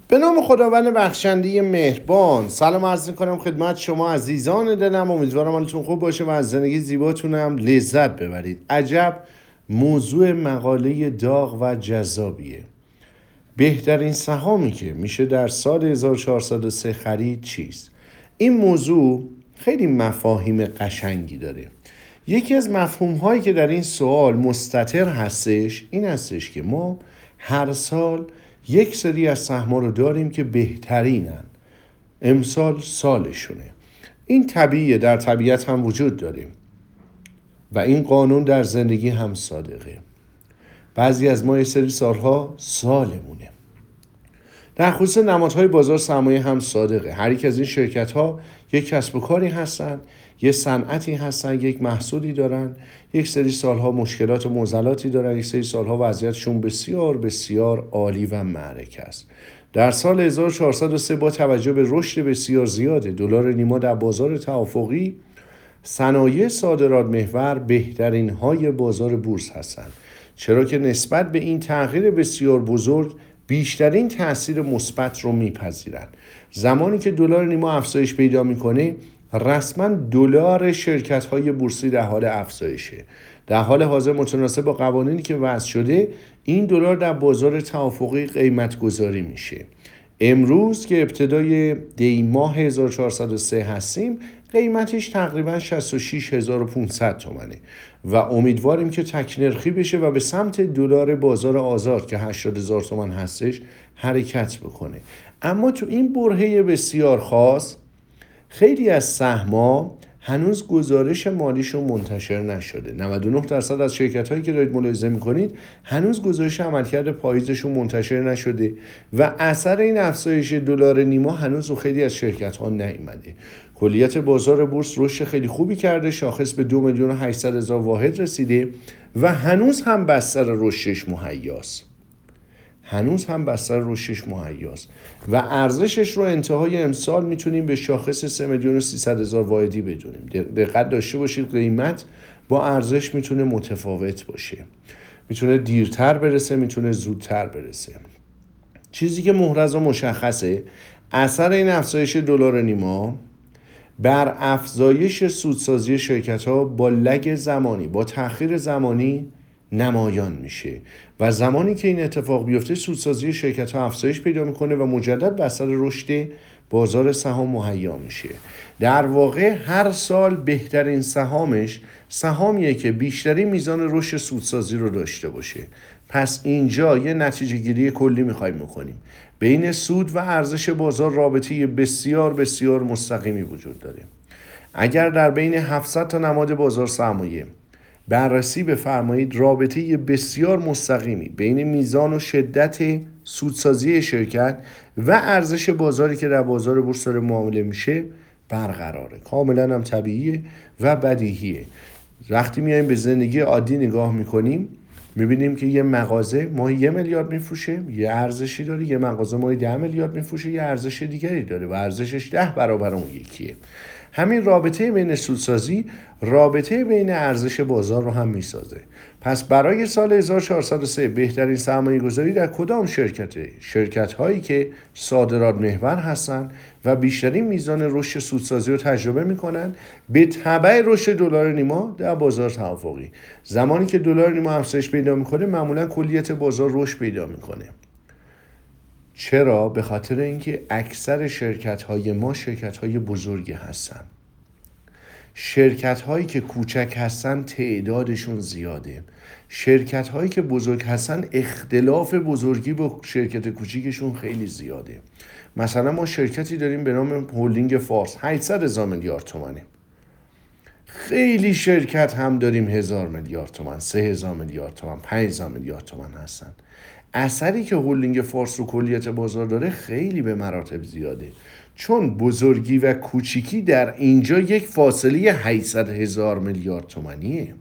به نام خداوند بخشنده مهربان. سلام عرض می‌کنم خدمت شما عزیزان دلم. امیدوارم حالتون خوب باشه و از زندگی زیباتون هم لذت ببرید. عجب موضوع مقاله داغ و جذابیه. بهترین سهامی که میشه در سال 1403 خرید چیست؟ این موضوع خیلی مفاهیم قشنگی داره. یکی از مفهوم‌هایی که در این سوال مستتر هستش این هستش که ما هر سال یک سری از سهم‌ها رو داریم که بهترینن. امسال سالشونه. این طبیعیه، در طبیعت هم وجود داره و این قانون در زندگی هم صادقه. بعضی از ما یک سری سالها سالمونه. در خصوص نمادهای بازار سرمایه هم صادقه. هر یک از این شرکت‌ها یک کسب و کاری هستن، یک صنعتی هستن، یک محصولی دارن، یک سری سالها مشکلات و معضلاتی دارن، یک سری سالها وضعیتشون بسیار بسیار عالی و معرکه است. در سال 1403 با توجه به رشد بسیار زیاد دلار نیما در بازار توافقی، صنایع صادرات محور بهترین های بازار بورس هستند، چرا که نسبت به این تغییر بسیار بزرگ بیشترین تاثیر مثبت رو میپذیرند. زمانی که دلار نیما افزایش پیدا میکنه، رسما دلار شرکت های بورسی در حال افزایشه. در حال حاضر متناسب با قوانینی که وضع شده، این دلار در بازار توافقی قیمت گذاری میشه. امروز که ابتدای دی ماه 1403 هستیم، قیمتش تقریبا 66500 تومنه و امیدواریم که تکنرخی بشه و به سمت دلار بازار آزاد که 80000 تومان هستش حرکت بکنه. اما تو این برهه بسیار خاص خیلی از سهم‌ها هنوز گزارش مالیشون منتشر نشده. 99% از شرکت‌هایی که دارید ملاحظه می‌کنید هنوز گزارش عملکرد پاییزشون منتشر نشده و اثر این افزایش دلار نیما هنوز رو خیلی از شرکت‌ها نیامده. کلیت بازار بورس رشد خیلی خوبی کرده، شاخص به 2,800,000 واحد رسیده و هنوز هم بستر رشدش مهیاست. و ارزشش رو انتهای امسال میتونیم به شاخص 3,300,000 واحدی بدونیم. دقت داشته باشید قیمت با ارزش میتونه متفاوت باشه، میتونه دیرتر برسه، میتونه زودتر برسه. چیزی که محرز و مشخصه اثر این افزایش دلار نیما بر افزایش سودسازی شرکت‌ها با لگ زمانی، با تأخیر زمانی نمایان میشه و زمانی که این اتفاق بیفته سودسازی شرکت‌ها افزایش پیدا میکنه و مجدد بستر رشد بازار سهام مهیا میشه. در واقع هر سال بهترین سهامش سهامیه که بیشترین میزان رشد سودسازی رو داشته باشه. پس اینجا یه نتیجه گیری کلی میخوایم بکنیم. بین سود و ارزش بازار رابطه بسیار بسیار مستقیمی وجود داره. اگر در بین 700 تا نماد بازار سرمایه بررسی بفرمایید، رابطه بسیار مستقیمی بین میزان و شدت سودسازی شرکت و ارزش بازاری که در بازار بورس داره معامله میشه برقراره. کاملا هم طبیعیه و بدیهیه. وقتی میایم به زندگی عادی نگاه میکنیم میبینیم که یه مغازه ماهی 1 میلیارد میفروشه، یه ارزشی داره. یه مغازه ماهی 10 میلیارد میفروشه، یه ارزش دیگری داره و ارزشش 10 برابر اون یکیه. همین رابطه بین سودسازی رابطه بین ارزش بازار رو هم میسازه. پس برای سال 1403 بهترین سرمایه گذاری در کدام شرکته؟ شرکت هایی که صادرات محور هستن و بیشترین میزان رشد سودسازی رو تجربه میکنن به تبع رشد دلار نیما در بازار توافقی. زمانی که دلار نیما افزایش پیدا میکنه معمولا کلیت بازار رشد پیدا میکنه. چرا؟ به خاطر اینکه اکثر شرکت‌های ما شرکت‌های بزرگی هستن. شرکت‌هایی که کوچک هستن تعدادشون زیاده. شرکت‌هایی که بزرگ هستن اختلاف بزرگی با شرکت کوچیکشون خیلی زیاده. مثلا ما شرکتی داریم به نام هلدینگ فارس، 800,000 میلیارد تومانه. خیلی شرکت هم داریم 1000 میلیارد تومان، 3000 میلیارد تومان، 5000 میلیارد تومان هستن. اثری که هلدینگ فارس رو کلیت بازار داره خیلی به مراتب زیاده، چون بزرگی و کوچیکی در اینجا یک فاصله 800,000 میلیارد تومانیه.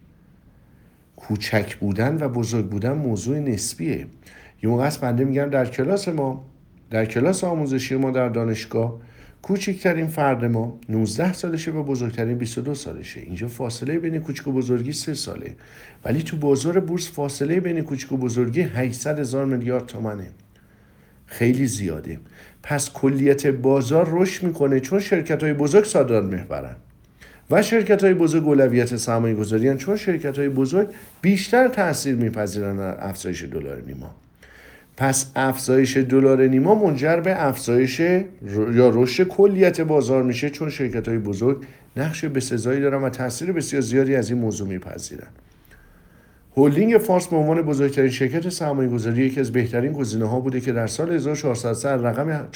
کوچک بودن و بزرگ بودن موضوع نسبیه. یه موقع است بنده میگم در کلاس آموزشی ما در دانشگاه کوچکترین فرد ما 19 سالشه و بزرگترین 22 سالشه. اینجا فاصله بین کوچک و بزرگی 3 ساله، ولی تو بازار بورس فاصله بین کوچک و بزرگی 800,000 میلیارد تومانه. خیلی زیاده. پس کلیت بازار رشد میکنه چون شرکت‌های بزرگ صادرات محورن و شرکت‌های بزرگ اولویت سرمایه‌گذاری چون شرکت‌های بزرگ بیشتر تاثیر می‌پذیرن در افزایش دلار نیما. پس افزایش دلار نیما منجر به افزایش یا رشد کلیت بازار میشه چون شرکت‌های بزرگ نقش بسزایی دارن و تاثیر بسیار زیادی از این موضوع می‌پذیرن. هلدینگ فارس به عنوان بزرگترین شرکت سرمایه‌گذاری یکی از بهترین گزینه‌ها بوده که در سال 1400 رقم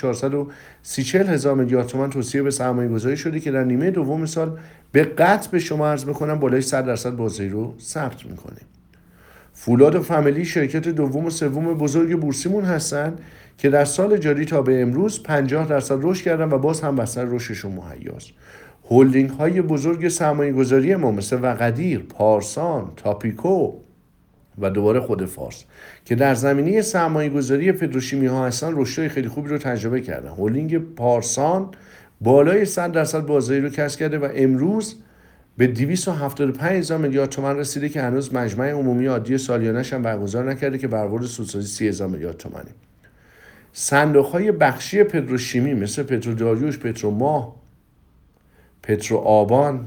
430 میلیارد تومان توصیه به سرمایه‌گذاری شده که در نیمه دوم سال به قطع به شما عرض می‌کنم بالای 100% بازدهی رو ثبت می‌کنه. فولاد و فامیلی شرکت دوم و سوم بزرگ بورسیمون هستن که در سال جاری تا به امروز 50% رشد کردن و باز هم بستر رشدشون مهیاست. هلدینگ های بزرگ سرمایه‌گذاری ما مثل وقدیر، پارسان، تاپیکو و دوباره خود فارس که در زمینه سرمایه‌گذاری پتروشیمی ها هستن رشدهای خیلی خوبی رو تجربه کردن. هلدینگ پارسان بالای 100% بازدهی رو کسب کرده و امروز به 275,000 میلیارد تومان رسیده که هنوز مجمع عمومی عادی سالیانه‌اش هم برگزار نکرده که برآورد سودسازی 30,000 میلیارد تومانه. صندوق‌های بخشی پتروشیمی مثل پتروداریوش، پتروماه، پتروآبان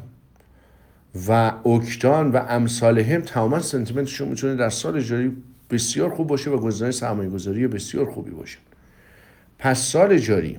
و اوکتان و امثال هم تماما سنتیمنتشون میتونه در سال جاری بسیار خوب باشه و گزینه سرمایه‌گذاری بسیار خوبی باشه. پس سال جاری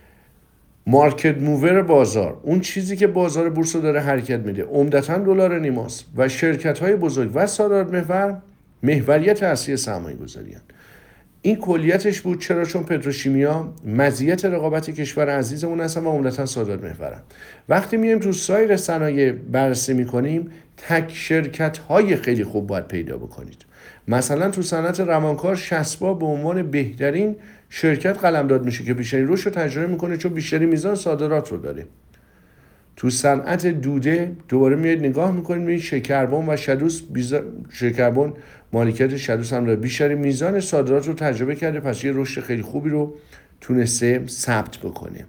مارکت موور بازار، اون چیزی که بازار بورس رو داره حرکت میده، عمدتاً دلار نیماست و شرکت‌های بزرگ و صادرات محور محوریت اصلی سرمایه‌گذاری هستند. این کلیتش بود. چرا؟ چون پتروشیمیا مزیت رقابت کشور عزیزمون هستن و عمدتاً صادرات محورن. وقتی میایم تو سایر صنایع بررسی میکنیم تک شرکت‌های خیلی خوب باید پیدا بکنید. مثلا تو صنعت روانکار شسبا به عنوان بهترین شرکت قلمداد میشه که بیشترین رشد رو تجربه میکنه چون بیشترین میزان صادرات رو داره. تو صنعت دوده دوباره میاد نگاه میکنید میبینید شکربن و شدوس شکربن مالکیت شدوس هم داره بیشترین میزان صادرات رو تجربه کرده پس یه رشد خیلی خوبی رو تونسته ثبت بکنه.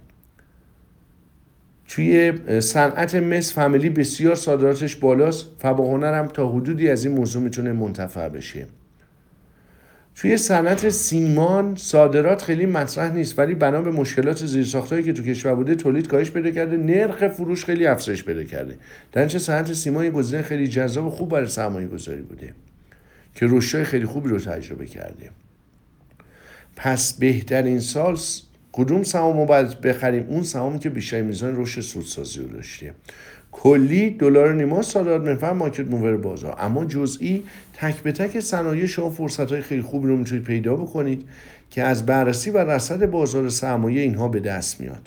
توی صنعت مس فامیلی بسیار صادراتش بالاست. فباهنر هم تا حدودی از این موضوع میتونه منتفع بشه. توی صنعت سیمان صادرات خیلی مطرح نیست ولی بنا به مشکلات زیرساختایی که تو کشور بوده تولید کاهش پیدا کرده، نرخ فروش خیلی افزایش پیدا کرده. در نتیجه صنعت سیمان یه گزینه خیلی جذاب و خوب برای سرمایه‌گذاری بوده که رشدهای خیلی خوبی رو تجربه کرده. پس بهترین سال کدوم سهام رو باید بخریم؟ اون سهامی که بیشتر میزان رشد سودسازی رو داشته. کلی دلار نیما صادرات محور مارکت موور بازار، اما جزئی تک به تک صنایع شما فرصت‌های خیلی خوبی رو میتونید پیدا بکنید که از بررسی و رصد بازار سرمایه اینها به دست میاد.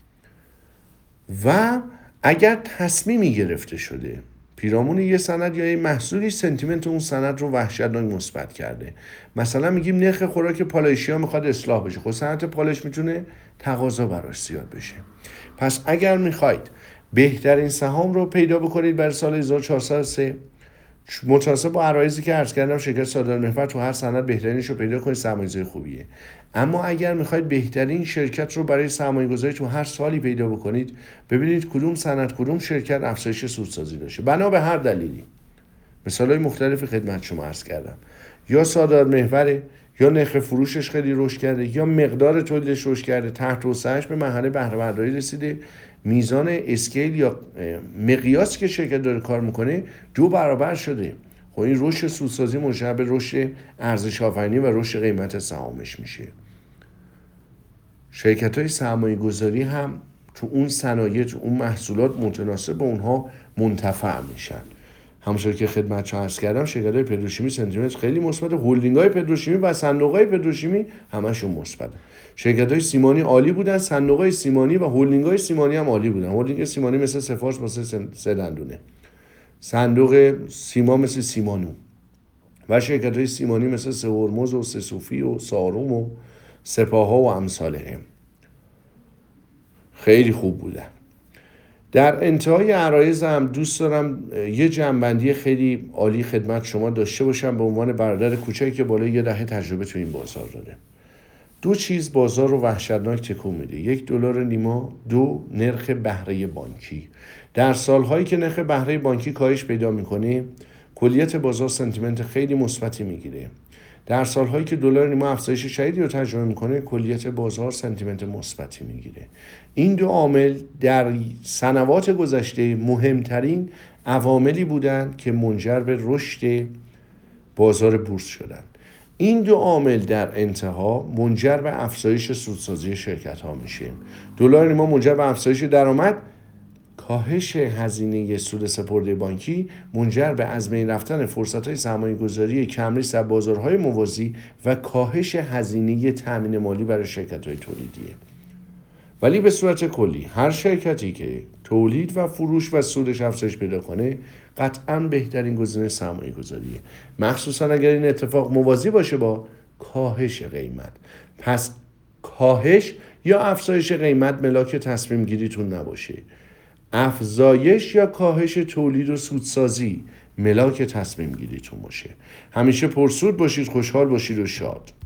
و اگر تصمیمی گرفته شده پیرامون یه سند یا یه محصولی سنتیمنت اون سند رو وحشتناک مثبت کرده، مثلا میگیم نرخ خوراک پالایشی ها میخواد اصلاح بشه، خب صنعت پالایش میتونه تقاضا براش زیاد بشه. پس اگر میخواید بهترین سهام رو پیدا بکنید برای سال 1403 متناسب با عرایضی که عرض کردم شرکت صادرات محور تو هر سند بهترینش رو پیدا کنید سرمایه‌گذاری خوبیه. اما اگر میخواید بهترین شرکت رو برای سرمایه‌گذاری تو هر سالی پیدا بکنید ببینید کدوم سند کدوم شرکت افزایش سودسازی داشته بنا به هر دلیلی. مثالای مختلفی خدمت شما عرض کردم، یا صادرات محور، یا نرخ فروشش خیلی رشد کرده، یا مقدار تولیدش رشد کرده، تحت توسعه‌اش به مرحله بهره برداری رسیده، میزان اسکیل یا مقیاسی که شرکت داره کار میکنه 2 برابر شده. خب این رشد سودسازی منجر به رشد ارزش آفرینی و رشد قیمت سهامش میشه. شرکت‌های سرمایه‌گذاری هم تو اون صنایع تو اون محصولات متناسب به اونها منتفع میشن. همونطور که خدمتتون عرض کردم شرکت‌های پتروشیمی سنتیمنت خیلی مثبت، هلدینگ‌های پتروشیمی و صندوق‌های پتروشیمی همشون مثبت. شرکت‌های سیمانی عالی بودن، صندوق‌های سیمانی و هلدینگ‌های سیمانی هم عالی بودن. هلدینگ سیمانی مثل سفارش واسه 3 دندونه، صندوق سیما مثل سیمانو و شرکت‌های سیمانی مثل سه هرمز و سه صوفی و ساروم و سپاها و امثال هم خیلی خوب بودن. در انتهای عرایض هم دوست دارم یه جنبندی خیلی عالی خدمت شما داشته باشم به عنوان برادر کوچکی که بالای 10 تجربه تو این بازار داره. 2 چیز بازار رو وحشتناک تکون میده، 1 دلار نیما، 2 نرخ بهره بانکی. در سالهایی که نرخ بهره بانکی کاهش پیدا میکنه کلیت بازار سنتیمنت خیلی مثبتی میگیره. در سالهایی که دلار نیما افزایش شدیدی رو تجربه میکنه، کلیت بازار سنتیمنت مثبتی میگیره. این دو عامل در سنوات گذشته مهمترین عواملی بودند که منجر به رشد بازار بورس شدند. این دو عامل در انتها منجر به افزایش سودسازی شرکت ها میشه. دلار نیما منجر به افزایش درآمد، کاهش هزینه سود سپرده بانکی منجر به از بین رفتن فرصت‌های سرمایه‌گذاری کم‌ریسک در بازارهای موازی و کاهش هزینه تامین مالی برای شرکت‌های تولیدیه. ولی به صورت کلی هر شرکتی که تولید و فروش و سودش افزایش پیدا کنه قطعاً بهترین گزینه سرمایه‌گذاریه، مخصوصاً اگر این اتفاق موازی باشه با کاهش قیمت. پس کاهش یا افزایش قیمت ملاک تصمیم گیریتون نباشه. افزایش یا کاهش تولید و سودسازی ملاک تصمیم گیریتون باشه. همیشه پرسود باشید، خوشحال باشید و شاد.